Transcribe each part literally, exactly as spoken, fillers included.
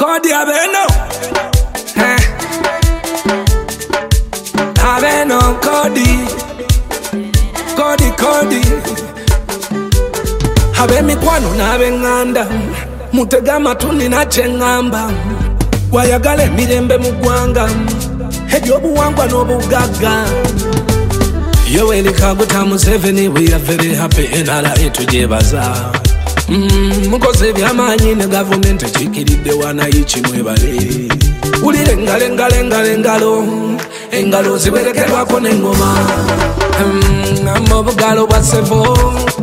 Cody Abeno. Eh. Abeno, Cody. Cody, Cody. Habe mikwano nabe nganda. Mutega matuni na chengamba. Wayagale mirembe mugwanga. Ebyobuwangwa n'obugaga. Yoweri Kaguta Museveni, we are very happy in ala etujebaza. Mm, mukoze byamanyi ne government ekikiridde wana ichi mwebale. Ulire ngale ngale ngale ngalo. Engalo ziberekerwako n'engoma. Mm, amobugalo bwa sevo.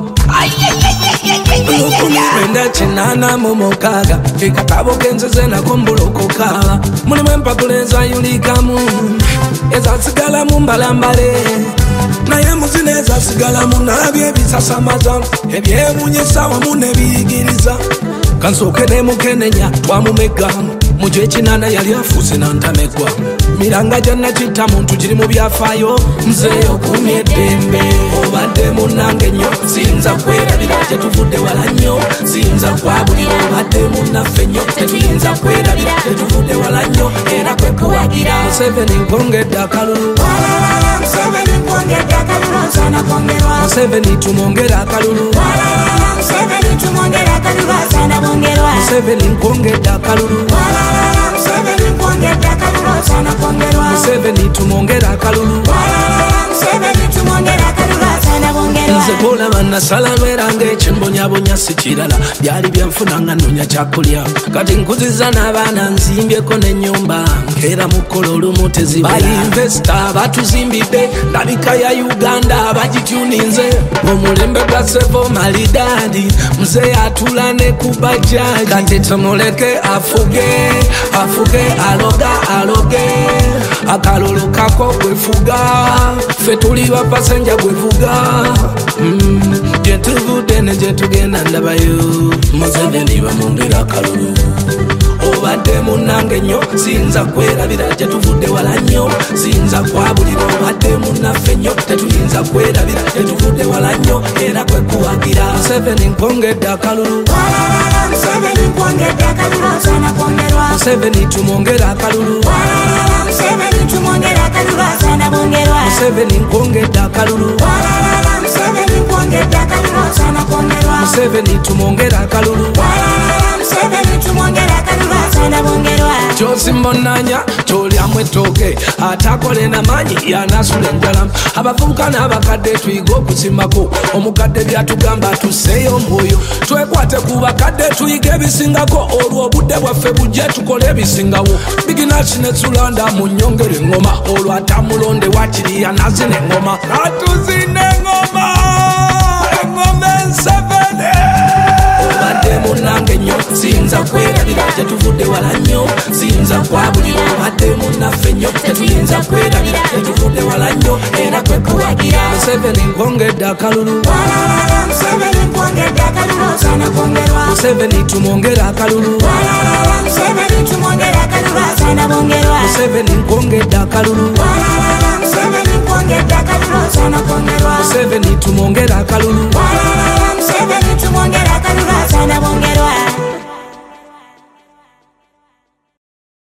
Mwenda chinana mumokaga Ikakabo kenze na kumbuluko kala Muli mwempatuleza yulikamu Eza sigala mumbalambale Na ye muzineza sigala munabye bisasamaza Ebye munyesa wa munebigiriza Kansoke ne mukenenya twamumega Mujwe chinana yali afuze na ntamegwa Miranga jana chita muntu jiri mu byafayo Mzeyo kumye dembe Obade munange nyo Sinza kwera bilaje tuvude wala nyo Sinza kwa buli obade munafe nyo Tetuyinza kwera bilaje tuvude wala nyo Era kwe kuwagira Museveni nkonge dakalulu Museveni nkonge dakalulu Sana kongerwa Museveni tumongera kalulu Museveni tumongera kalulu Sana bongerwa Museveni nkonge dakalulu Museveni nkonge dakalulu Sana kongerwa Museveni tumongera kalulu Museveni tumongera kalulu Sana bongerwa Nze bola banasala lwerange chimbonyabonya sikirala Byali byanfunanga nonya chakulya Kati nkuziza n'abaana nzimbyeko n'ennyumba Nkera mukolo olumu tezibala Ba-investor batuzimbidde ndabika ya Uganda bagituninze Omulembe gwa Sevo Malidadi Mzee atula ne kubajaji Kati tumuleke afuge Afuge aloga aloge Akalulu kako kwefuga Fetuli wa pasenja kwefuga Mm, jetuvude ne jetugenda ndabayo Museveni bamundira kalulu Obade munange nyo Sinza kwera biraje tuvude wala nyo Sinza kwa buliro obade munafe nyo Tetuyinza kwera biraje tuvude wala nyo Era kwe kuwagira Museveni nkonge dakalulu Museveni nkonge dakalulu Sana kongerwa Museveni tumongera kalulu Museveni tumongera kalulu Sana bongerwa Museveni nkonge dakalulu Museveni nkonge dakalulu Sana kongerwa Museveni tumongera kalulu Museveni tumongera kalulu Sana bongerwa Josi mbonanya choli amwetoke Atakole na manyi yanasule njala Abavuka n'abakadde tuyiga okusimako Omukadde byatugamba tuseeyo mwoyo Twekwate ku bakadde tuyige ebisingako Olwo obudde bwaffe bujje tukole ebisingawo Biginasi ne Sulanda munyongere engoma Olwo atamulonde wakiri yanazina engoma Atuzina engoma Engoma ensevene Obade munange nyo Sinza kwera biraje tuvude wala nyo Sinza kwa buliro obade munafe nyo Tetuyinza kwera biraje tuvude wala nyo Era kwe kuwagira Museveni nkonge dakalulu Museveni nkonge dakalulu Sana kongerwa Museveni tumongera kalulu Museveni tumongera kalulu Sana bongerwa Museveni nkonge dakalulu Museveni nkonge dakalulu Sana kongerwa Museveni tumongera kalulu